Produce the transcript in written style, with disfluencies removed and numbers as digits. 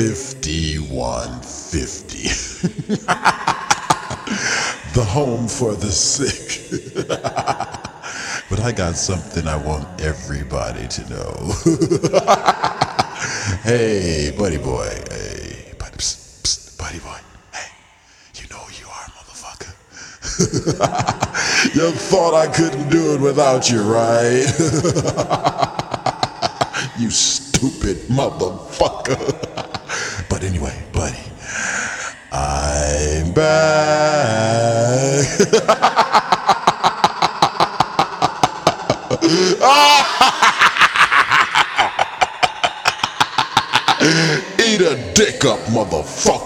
5150. The home for the sick. But I got something I want everybody to know. Hey, buddy boy. Hey, buddy, psst, psst, buddy boy. Hey, you know who you are, motherfucker. You thought I couldn't do it without you, right? You stupid motherfucker. But anyway, buddy, I'm back. Eat a dick up, motherfucker.